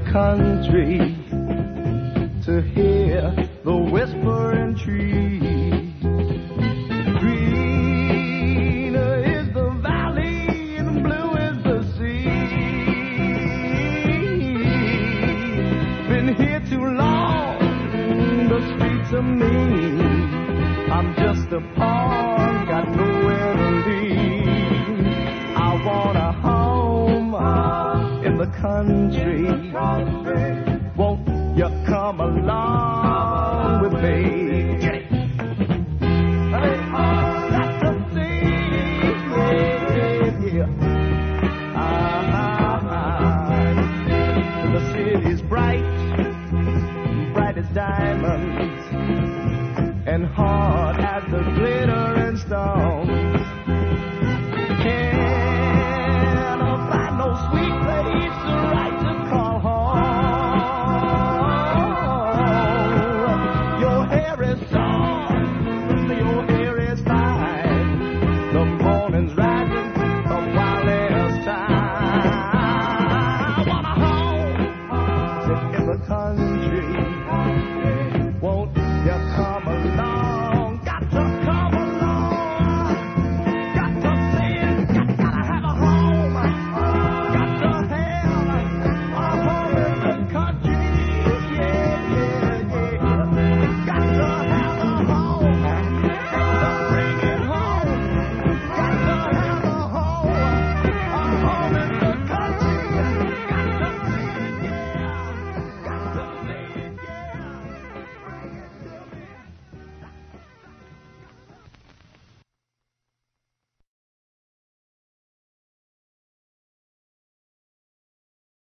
country to hear the whispering trees. Greener is the valley and blue is the sea. Been here too long, the streets are mean. I'm just a pawn, got nowhere to lead. I want a home in the country. Won't you come along with me?